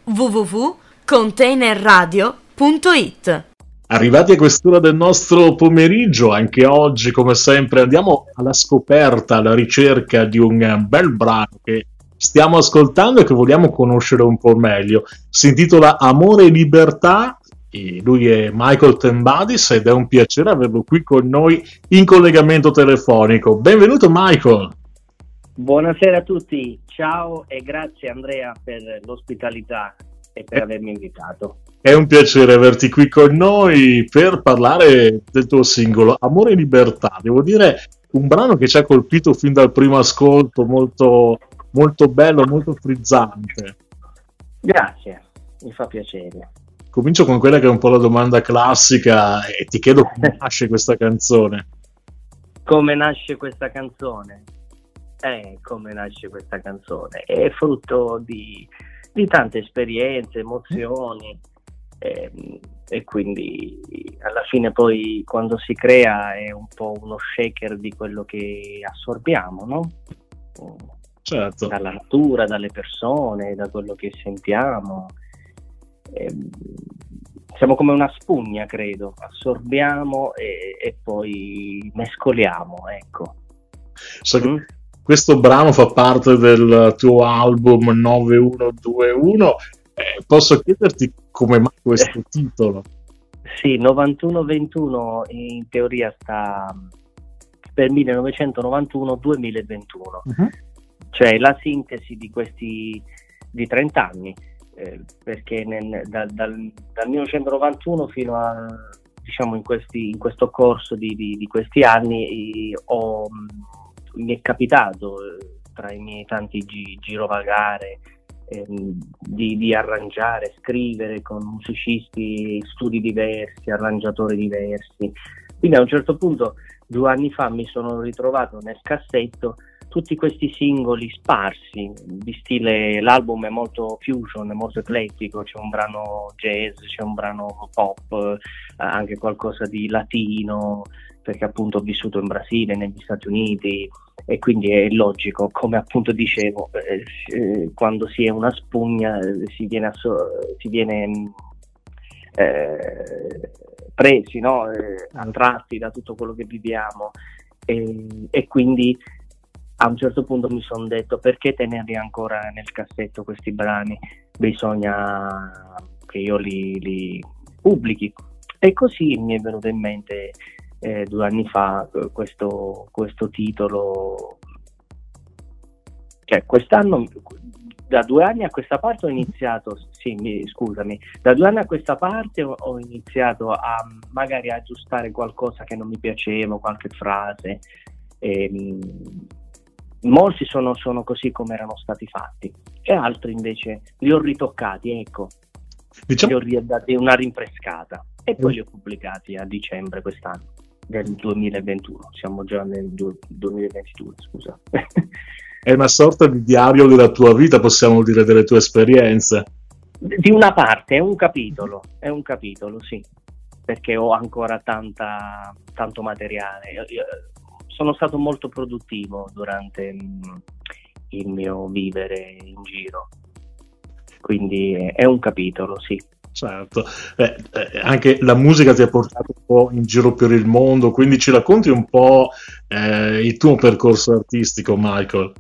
www.containerradio.it. Arrivati a quest'ora del nostro pomeriggio, anche oggi come sempre andiamo alla scoperta, alla ricerca di un bel brano che stiamo ascoltando e che vogliamo conoscere un po' meglio. Si intitola Amore e Libertà e lui è Michael Tembadis ed è un piacere averlo qui con noi in collegamento telefonico. Benvenuto Michael! Buonasera a tutti, ciao e grazie Andrea per l'ospitalità e per avermi invitato. È un piacere averti qui con noi per parlare del tuo singolo Amore e Libertà. Devo dire, un brano che ci ha colpito fin dal primo ascolto, molto, molto bello, molto frizzante. Grazie, mi fa piacere. Comincio con quella che è un po' la domanda classica e ti chiedo come nasce questa canzone. Come nasce questa canzone? Come nasce questa canzone? È frutto di tante esperienze, emozioni e quindi alla fine poi quando si crea è un po' uno shaker di quello che assorbiamo, no? Certo. Dalla natura, dalle persone, da quello che sentiamo. Siamo come una spugna, credo, assorbiamo e poi mescoliamo, ecco. So che questo brano fa parte del tuo album 9121. Posso chiederti come mai questo titolo? Sì, 91-21 in teoria sta per 1991-2021, cioè la sintesi di 30 anni, perché dal 1991 fino a, diciamo, in questo corso di questi anni mi è capitato, tra i miei tanti girovagare, di arrangiare, scrivere con musicisti, studi diversi, arrangiatori diversi. Quindi a un certo punto, 2 anni fa, mi sono ritrovato nel cassetto tutti questi singoli sparsi di stile. L'album è molto fusion, è molto eclettico, c'è un brano jazz, c'è un brano pop, anche qualcosa di latino, perché appunto ho vissuto in Brasile, negli Stati Uniti, e quindi è logico, come appunto dicevo, quando si è una spugna si viene presi, no? Attratti da tutto quello che viviamo, e quindi a un certo punto mi sono detto: perché tenerli ancora nel cassetto questi brani? Bisogna che io li pubblichi. E così mi è venuto in mente 2 anni fa questo titolo, cioè quest'anno, da 2 anni a questa parte ho iniziato, da 2 anni a questa parte ho iniziato a magari aggiustare qualcosa che non mi piaceva, qualche frase, molti sono così come erano stati fatti e altri invece li ho ritoccati, ecco, li ho dati una rinfrescata e poi li ho pubblicati a dicembre quest'anno del 2021, siamo già nel 2022, scusa. È una sorta di diario della tua vita, possiamo dire, delle tue esperienze. Di una parte, è un capitolo, sì, perché ho ancora tanto materiale. Io sono stato molto produttivo durante il mio vivere in giro, quindi è un capitolo, sì. Certo, anche la musica ti ha portato un po' in giro per il mondo, quindi ci racconti un po' il tuo percorso artistico, Michael?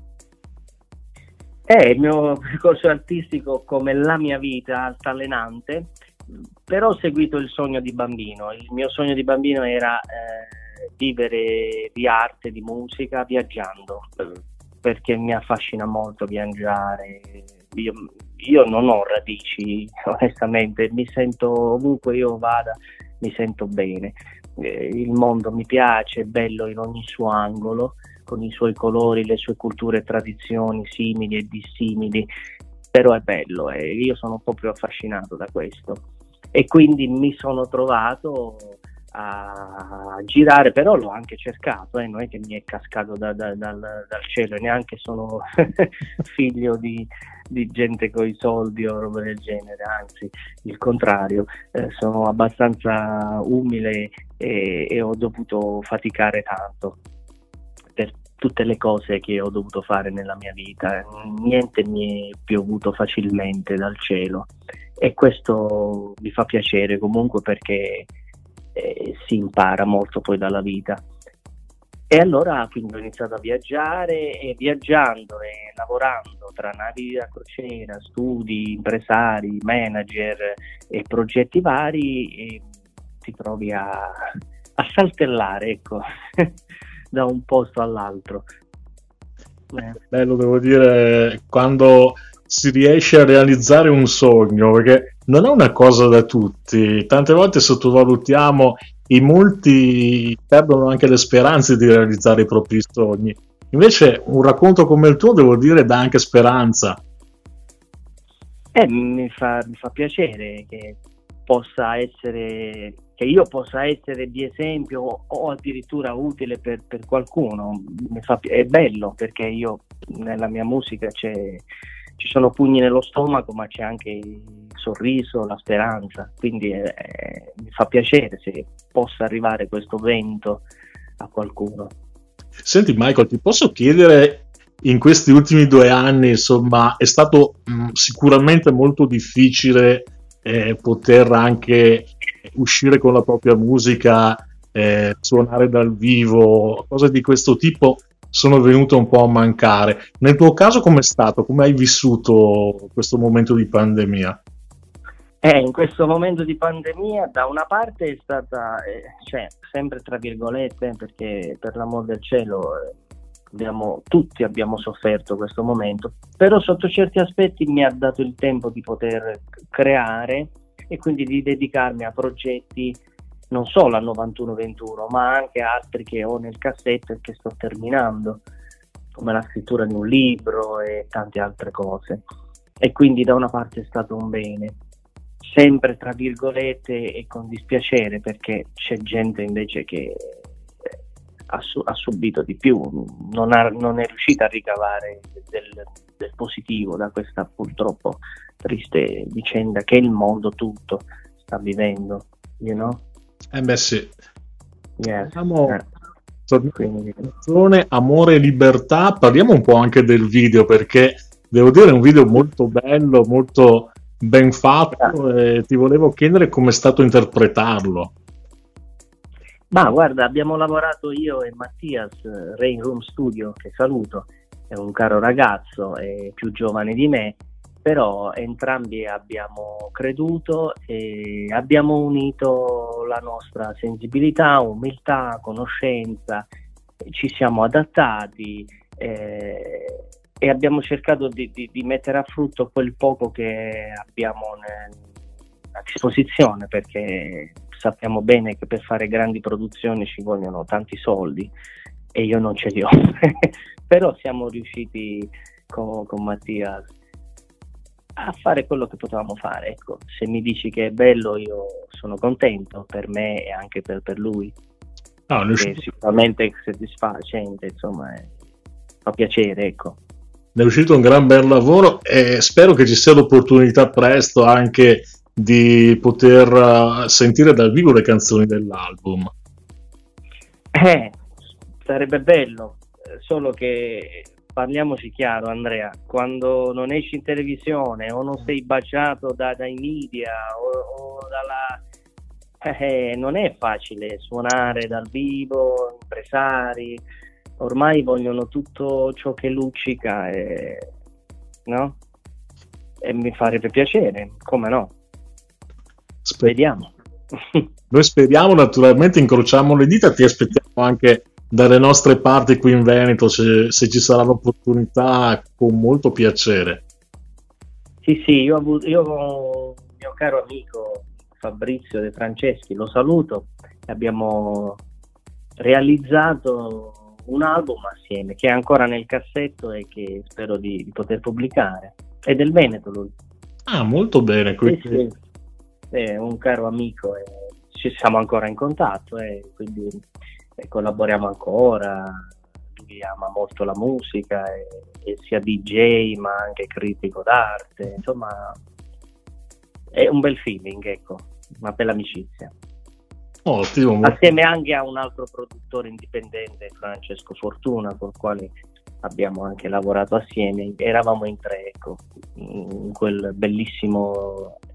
Il mio percorso artistico, come la mia vita altalenante, però ho seguito il sogno di bambino. Il mio sogno di bambino era vivere di arte, di musica, viaggiando, perché mi affascina molto viaggiare. Io non ho radici, onestamente, mi sento, ovunque io vada, mi sento bene. Il mondo mi piace, è bello in ogni suo angolo, con i suoi colori, le sue culture e tradizioni simili e dissimili, però è bello e io sono proprio affascinato da questo. E quindi mi sono trovato a girare, però l'ho anche cercato, non è che mi è cascato dal cielo, neanche sono figlio di gente coi soldi o roba del genere, anzi il contrario, sono abbastanza umile e ho dovuto faticare tanto per tutte le cose che ho dovuto fare nella mia vita. Niente mi è piovuto facilmente dal cielo, e questo mi fa piacere comunque perché si impara molto poi dalla vita. E allora quindi ho iniziato a viaggiare, e viaggiando e lavorando tra navi da crociera, studi, impresari, manager e progetti vari, e ti trovi a saltellare, ecco, da un posto all'altro. Bello, devo dire, quando si riesce a realizzare un sogno, perché non è una cosa da tutti. Tante volte sottovalutiamo, i molti perdono anche le speranze di realizzare i propri sogni. Invece un racconto come il tuo, devo dire, dà anche speranza. Mi fa piacere che io possa essere di esempio o addirittura utile per qualcuno. È bello perché io nella mia musica ci sono pugni nello stomaco, ma c'è anche il sorriso, la speranza, quindi mi fa piacere se possa arrivare questo vento a qualcuno. Senti Michael, ti posso chiedere, in questi ultimi 2 anni, insomma, è stato sicuramente molto difficile poter anche uscire con la propria musica, suonare dal vivo, cose di questo tipo sono venute un po' a mancare. Nel tuo caso com'è stato? Come hai vissuto questo momento di pandemia? In questo momento di pandemia, da una parte è stata, sempre tra virgolette, perché per l'amor del cielo tutti abbiamo sofferto questo momento, però sotto certi aspetti mi ha dato il tempo di poter creare e quindi di dedicarmi a progetti non solo a 91-21, ma anche altri che ho nel cassetto e che sto terminando, come la scrittura di un libro e tante altre cose. E quindi da una parte è stato un bene, sempre tra virgolette e con dispiacere, perché c'è gente invece che ha subito di più, non è riuscita a ricavare del positivo da questa purtroppo triste vicenda che il mondo tutto sta vivendo, you know? Beh sì. Yes. Quindi, canzone Amore e Libertà, parliamo un po' anche del video, perché devo dire è un video molto bello, molto ben fatto, e ti volevo chiedere come è stato interpretarlo. Ma guarda, abbiamo lavorato io e Mattias, Rain Room Studio, che saluto, è un caro ragazzo, è più giovane di me, però entrambi abbiamo creduto e abbiamo unito la nostra sensibilità, umiltà, conoscenza, ci siamo adattati e abbiamo cercato di mettere a frutto quel poco che abbiamo a disposizione, perché sappiamo bene che per fare grandi produzioni ci vogliono tanti soldi e io non ce li ho. Però siamo riusciti con Mattia a fare quello che potevamo fare. Ecco, se mi dici che è bello, io sono contento per me e anche per lui. Sicuramente è soddisfacente, insomma, fa piacere, ecco. Ne è uscito un gran bel lavoro e spero che ci sia l'opportunità presto anche di poter sentire dal vivo le canzoni dell'album. Sarebbe bello, solo che parliamoci chiaro, Andrea, quando non esci in televisione o non sei baciato dai media o dalla... non è facile suonare dal vivo, impresari, ormai vogliono tutto ciò che luccica, no? E mi farebbe piacere, come no? Vediamo. Noi speriamo, naturalmente incrociamo le dita, ti aspettiamo anche dalle nostre parti qui in Veneto, se ci sarà l'opportunità, con molto piacere. Sì, io con il mio caro amico Fabrizio De Franceschi, lo saluto, abbiamo realizzato un album assieme che è ancora nel cassetto e che spero di poter pubblicare. È del Veneto lui. Molto bene. Quindi... Sì. È un caro amico e ci siamo ancora in contatto, quindi collaboriamo ancora. Lui ama molto la musica e sia DJ ma anche critico d'arte, insomma è un bel feeling, ecco, una bella amicizia. Ottimo. Assieme anche a un altro produttore indipendente, Francesco Fortuna, con il quale abbiamo anche lavorato assieme, eravamo in tre, ecco, in quel bellissimo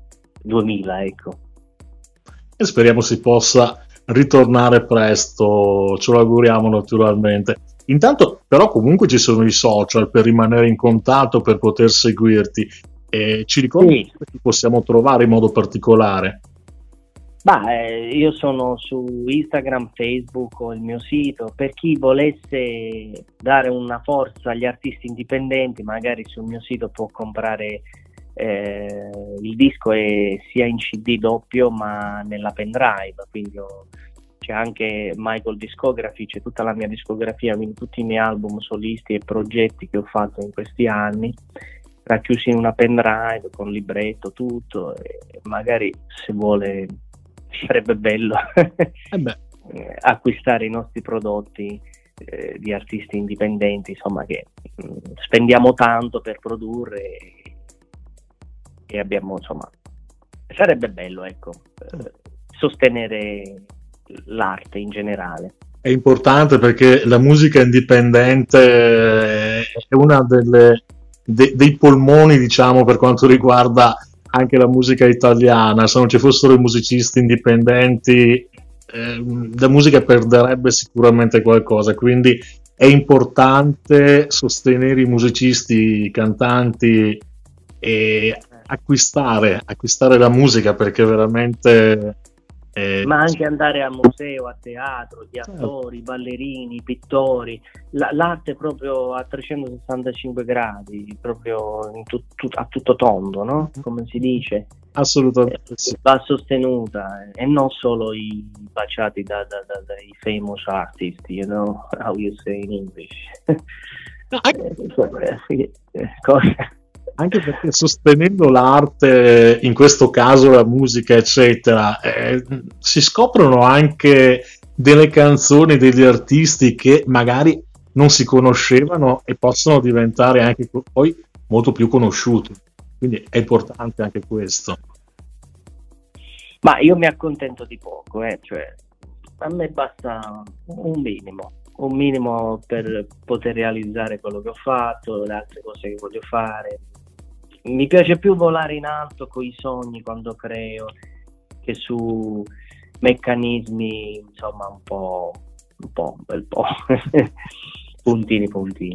2000, ecco. E speriamo si possa ritornare presto, ce lo auguriamo naturalmente. Intanto però comunque ci sono i social per rimanere in contatto, per poter seguirti, e ci ricordi Sì. dove ti possiamo trovare in modo particolare? Io sono su Instagram, Facebook, ho il mio sito. Per chi volesse dare una forza agli artisti indipendenti, magari sul mio sito può comprare il disco, è sia in CD doppio ma nella pendrive, quindi c'è anche Michael Discography, c'è tutta la mia discografia, quindi tutti i miei album solisti e progetti che ho fatto in questi anni, racchiusi in una pendrive con libretto, tutto, e magari se vuole sarebbe bello acquistare i nostri prodotti di artisti indipendenti, insomma, che spendiamo tanto per produrre e abbiamo, insomma, sarebbe bello, ecco, sostenere l'arte in generale. È importante perché la musica indipendente è una dei polmoni, diciamo, per quanto riguarda anche la musica italiana. Se non ci fossero i musicisti indipendenti, la musica perderebbe sicuramente qualcosa, quindi è importante sostenere i musicisti, i cantanti e acquistare la musica, perché veramente ma anche andare a museo, a teatro, gli attori, i ballerini, i pittori, l'arte proprio a 365 gradi, proprio a tutto tondo, no? Come si dice? Assolutamente sì. Va sostenuta, e non solo i baciati dai famous artists, you know, how you say in English. No, anche perché sostenendo l'arte, in questo caso la musica, eccetera, si scoprono anche delle canzoni degli artisti che magari non si conoscevano e possono diventare anche poi molto più conosciuti. Quindi è importante anche questo. Ma io mi accontento di poco, cioè a me basta un minimo per poter realizzare quello che ho fatto, le altre cose che voglio fare. Mi piace più volare in alto con i sogni quando creo, che su meccanismi, insomma, un bel po'. puntini.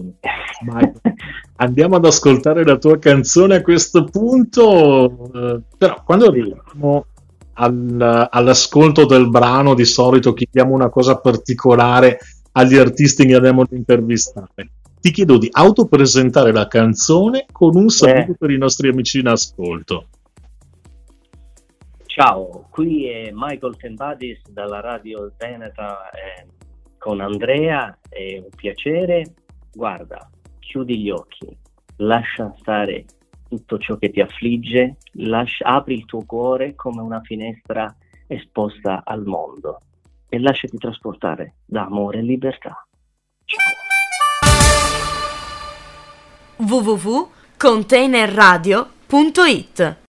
Andiamo ad ascoltare la tua canzone a questo punto, però quando arriviamo all'ascolto del brano di solito chiediamo una cosa particolare agli artisti che andiamo ad intervistare. Ti chiedo di autopresentare la canzone con un saluto per i nostri amici in ascolto. Ciao, qui è Michael Tempadis dalla Radio Veneta con Andrea, è un piacere. Guarda, chiudi gli occhi, lascia stare tutto ciò che ti affligge, apri il tuo cuore come una finestra esposta al mondo e lasciati trasportare da amore e libertà. Ciao. www.containerradio.it